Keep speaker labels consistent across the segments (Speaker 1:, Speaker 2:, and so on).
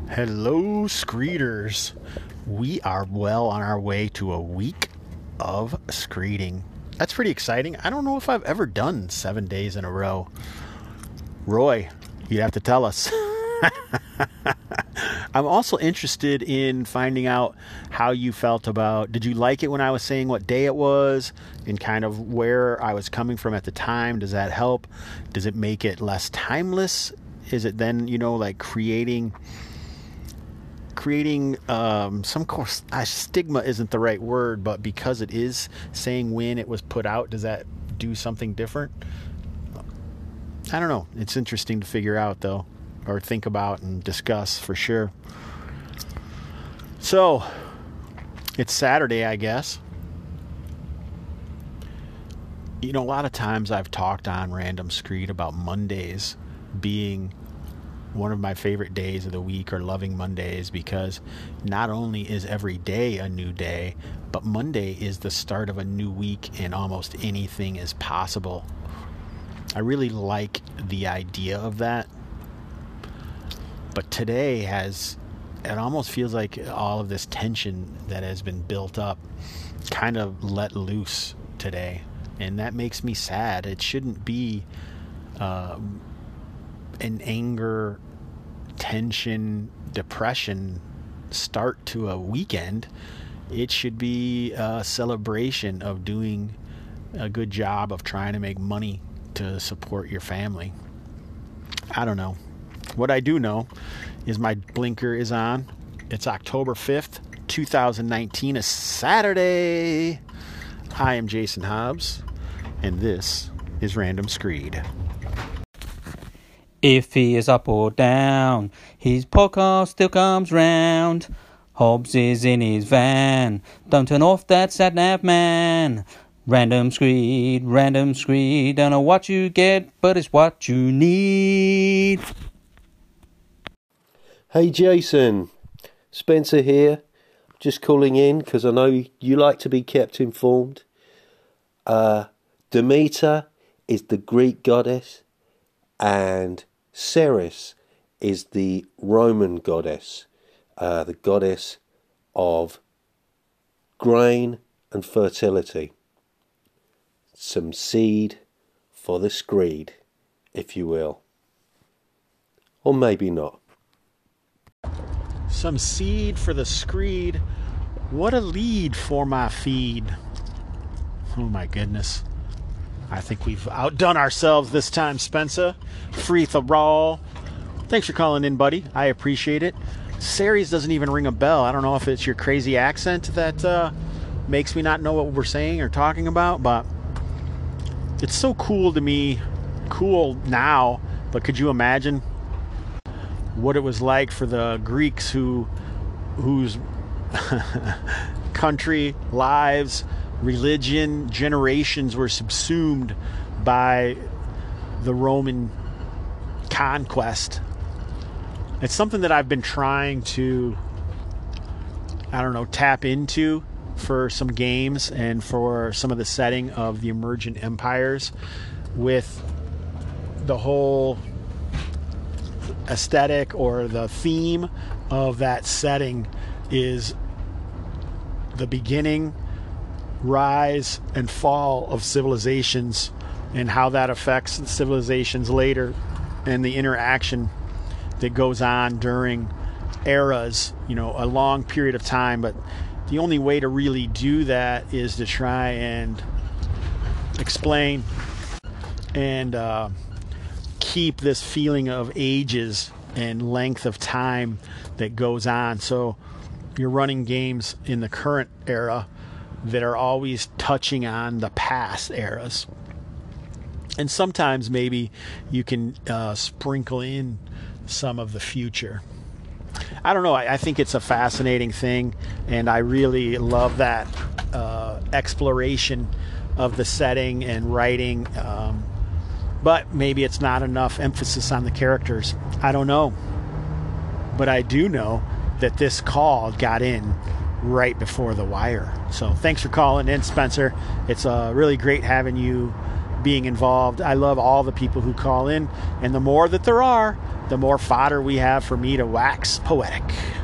Speaker 1: Hello, Screeders. We are well on our way to a week of screeding. That's pretty exciting. I don't know if I've ever done 7 days in a row. Roy, you'd have to tell us. I'm also interested in finding out how you felt about, did you like it when I was saying what day it was and kind of where I was coming from at the time? Does that help? Does it make it less timeless? Is it then, like creating some course stigma isn't the right word, but because it is saying when it was put out, does that do something different? I don't know. It's interesting to figure out though, or think about and discuss for sure. So it's Saturday, I guess. A lot of times I've talked on Random Screed about Mondays being one of my favorite days of the week, or loving Mondays, because not only is every day a new day, but Monday is the start of a new week and almost anything is possible. I really like the idea of that. But today it almost feels like all of this tension that has been built up kind of let loose today. And that makes me sad. It shouldn't be an anger, tension, depression start to a weekend. It should be a celebration of doing a good job of trying to make money to support your family. I don't know. What I do know is my blinker is on. It's October 5th, 2019, a Saturday. I am Jason Hobbs, and this is Random Screed.
Speaker 2: If he is up or down, his podcast still comes round. Hobbs is in his van. Don't turn off that sat-nav, man. Random Screed, don't know what you get, but it's what you need.
Speaker 3: Hey Jason, Spencer here. Just calling in because I know you like to be kept informed. Demeter is the Greek goddess, and Ceres is the Roman goddess, the goddess of grain and fertility. Some seed for the screed, if you will. Or maybe not.
Speaker 1: Some seed for the screed. What a lead for my feed. Oh my goodness. I think we've outdone ourselves this time, Spencer. Free thrall. Thanks for calling in, buddy. I appreciate it. Ceres doesn't even ring a bell. I don't know if it's your crazy accent that makes me not know what we're saying or talking about, but it's so cool to me. Cool now, but could you imagine what it was like for the Greeks whose country, lives, religion, generations were subsumed by the Roman conquest? It's something that I've been trying to, tap into for some games and for some of the setting of the emergent empires, with the whole aesthetic or the theme of that setting is the beginning, rise, and fall of civilizations, and how that affects the civilizations later, and the interaction that goes on during eras, a long period of time. But the only way to really do that is to try and explain and keep this feeling of ages and length of time that goes on. So you're running games in the current era that are always touching on the past eras. And sometimes maybe you can sprinkle in some of the future. I don't know. I think it's a fascinating thing, and I really love that exploration of the setting and writing. But maybe it's not enough emphasis on the characters. I don't know. But I do know that this call got in right before the wire. So thanks for calling in, Spencer. It's really great having you being involved. I love all the people who call in, and the more that there are, the more fodder we have for me to wax poetic.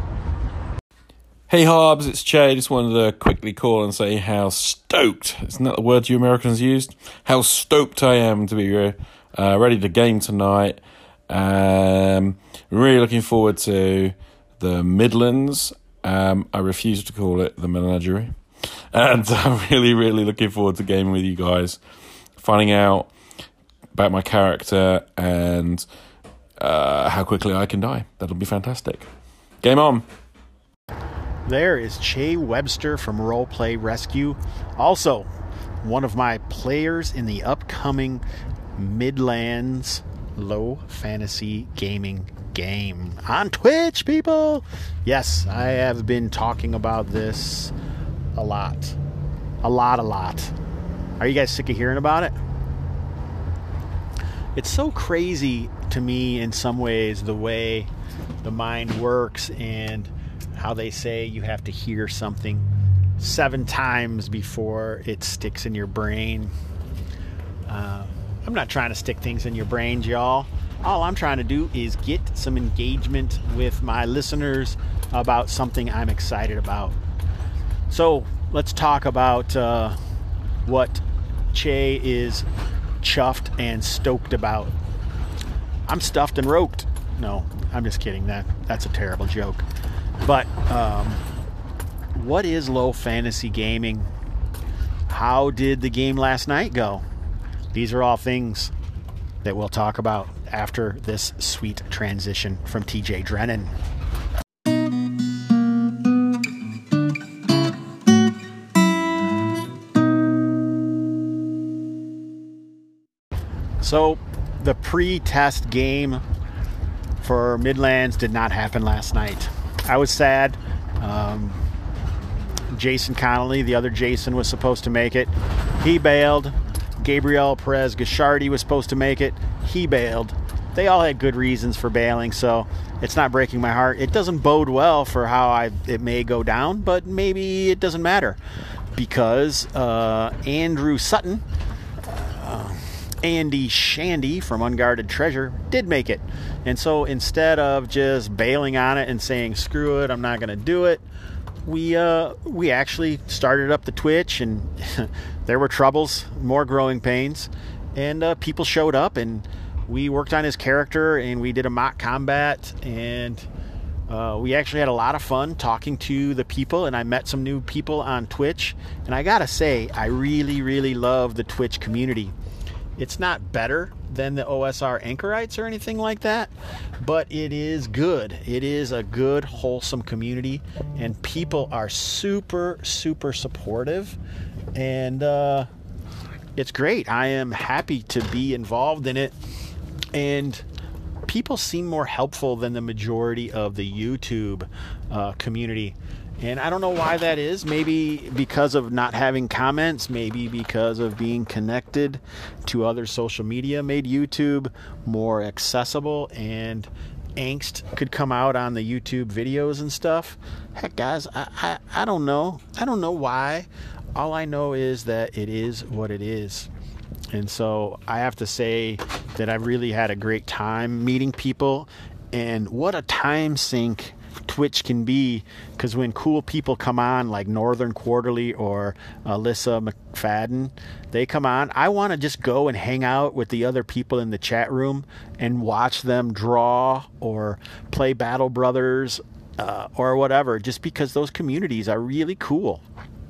Speaker 4: Hey Hobbs, it's Che. Just wanted to quickly call and say how stoked, isn't that the word you Americans used? How stoked I am to be ready to game tonight. Really looking forward to the Midlands. I refuse to call it the Menagerie. And I'm really, really looking forward to gaming with you guys, finding out about my character and how quickly I can die. That'll be fantastic. Game on.
Speaker 1: There is Che Webster from Roleplay Rescue. Also, one of my players in the upcoming Midlands Low Fantasy Gaming game on Twitch, people. Yes, I have been talking about this a lot. Are you guys sick of hearing about it? It's so crazy to me in some ways, the way the mind works and how they say you have to hear something 7 times before it sticks in your brain. I'm not trying to stick things in your brains, y'all. All I'm trying to do is get some engagement with my listeners about something I'm excited about. So let's talk about what Che is chuffed and stoked about. I'm stuffed and roped. No, I'm just kidding. That's a terrible joke. But what is low fantasy gaming? How did the game last night go? These are all things that we'll talk about after this sweet transition from TJ Drennan. So the pre-test game for Midlands did not happen last night. I was sad. Jason Connolly, the other Jason, was supposed to make it. He bailed. Gabriel Perez Gashardi was supposed to make it. He bailed. They all had good reasons for bailing, so it's not breaking my heart. It doesn't bode well for how it may go down, but maybe it doesn't matter because Andrew Sutton, Andy Shandy from Unguarded Treasure, did make it. And so instead of just bailing on it and saying, screw it, I'm not going to do it, we actually started up the Twitch, and there were troubles, more growing pains, and people showed up, and we worked on his character, and we did a mock combat, and we actually had a lot of fun talking to the people, and I met some new people on Twitch, and I gotta say, I really, really love the Twitch community. It's not better than the OSR Anchorites or anything like that, but it is good. It is a good, wholesome community, and people are super, super supportive, and it's great. I am happy to be involved in it, and people seem more helpful than the majority of the YouTube community. And I don't know why that is. Maybe because of not having comments, maybe because of being connected to other social media made YouTube more accessible, and angst could come out on the YouTube videos and stuff. Heck, guys, I don't know. I don't know why. All I know is that it is what it is. And so I have to say that I really had a great time meeting people, and what a time sink Twitch can be, because when cool people come on like Northern Quarterly or Alyssa McFadden, they come on, I want to just go and hang out with the other people in the chat room and watch them draw or play Battle Brothers or whatever, just because those communities are really cool.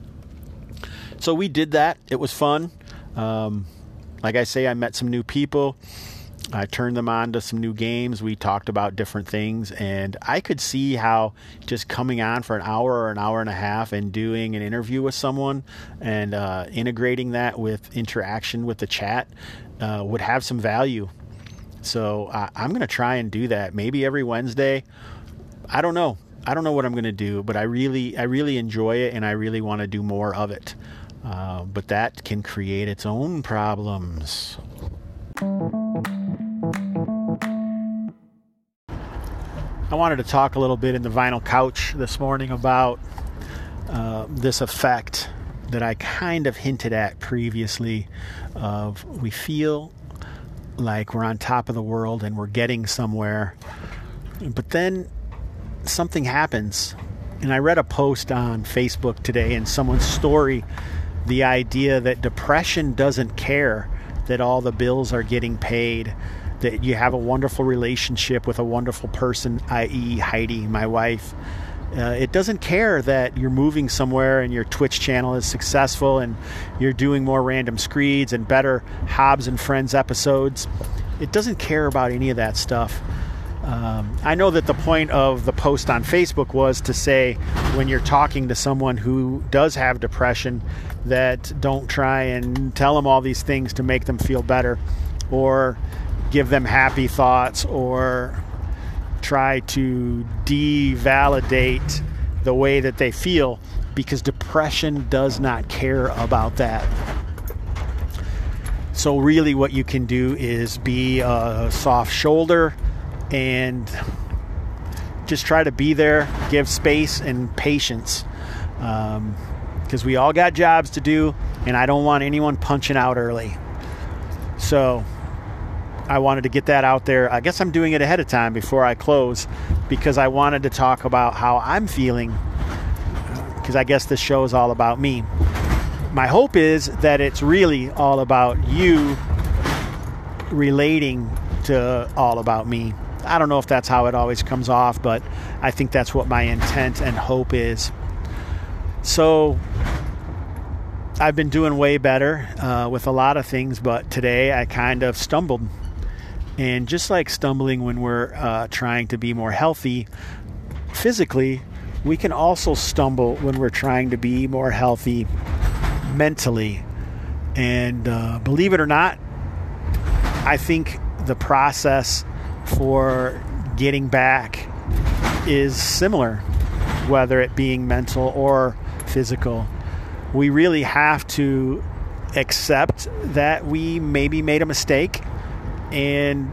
Speaker 1: So we did that. It was fun. Like I say, I met some new people. I turned them on to some new games. We talked about different things, and I could see how just coming on for an hour or an hour and a half and doing an interview with someone and integrating that with interaction with the chat would have some value. So I'm going to try and do that maybe every Wednesday. I don't know what I'm going to do, but I really enjoy it, and I really want to do more of it. But that can create its own problems. I wanted to talk a little bit in the Vinyl Couch this morning about this effect that I kind of hinted at previously of we feel like we're on top of the world and we're getting somewhere, but then something happens. And I read a post on Facebook today in someone's story, the idea that depression doesn't care that all the bills are getting paid, that you have a wonderful relationship with a wonderful person, i.e. Heidi, my wife. It doesn't care that you're moving somewhere and your Twitch channel is successful and you're doing more Random Screeds and better Hobbs and Friends episodes. It doesn't care about any of that stuff. I know that the point of the post on Facebook was to say when you're talking to someone who does have depression that don't try and tell them all these things to make them feel better or give them happy thoughts or try to devalidate the way that they feel, because depression does not care about that. So really what you can do is be a soft shoulder and just try to be there, give space and patience, because we all got jobs to do and I don't want anyone punching out early. So I wanted to get that out there. I guess I'm doing it ahead of time before I close because I wanted to talk about how I'm feeling, because I guess this show is all about me. My hope is that it's really all about you relating to all about me. I don't know if that's how it always comes off, but I think that's what my intent and hope is. So I've been doing way better with a lot of things, but today I kind of stumbled. And just like stumbling when we're trying to be more healthy physically, we can also stumble when we're trying to be more healthy mentally. And believe it or not, I think the process for getting back is similar, whether it being mental or physical. We really have to accept that we maybe made a mistake and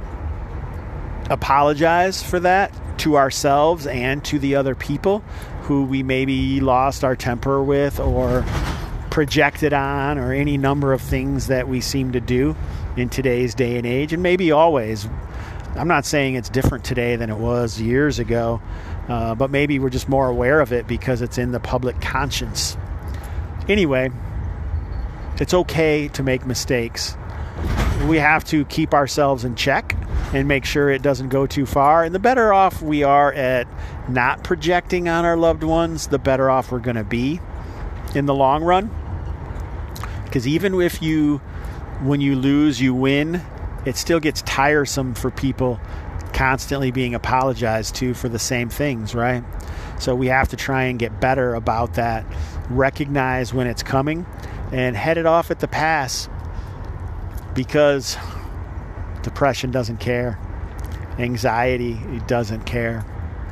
Speaker 1: apologize for that to ourselves and to the other people who we maybe lost our temper with or projected on, or any number of things that we seem to do in today's day and age, and maybe always. I'm not saying it's different today than it was years ago, but maybe we're just more aware of it because it's in the public conscience. Anyway, it's okay to make mistakes. We have to keep ourselves in check and make sure it doesn't go too far. And the better off we are at not projecting on our loved ones, the better off we're going to be in the long run. Because even if when you lose, you win, it still gets tiresome for people constantly being apologized to for the same things, right? So we have to try and get better about that. Recognize when it's coming and head it off at the pass, because depression doesn't care. Anxiety doesn't care.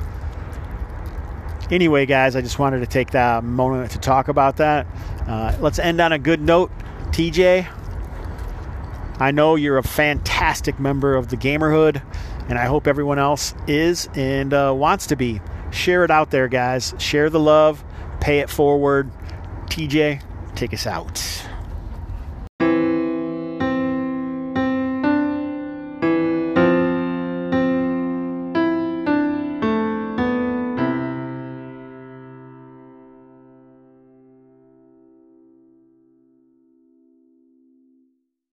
Speaker 1: Anyway, guys, I just wanted to take that moment to talk about that. Let's end on a good note. TJ, I know you're a fantastic member of the Gamerhood, and I hope everyone else is and wants to be. Share it out there, guys. Share the love. Pay it forward. TJ, take us out.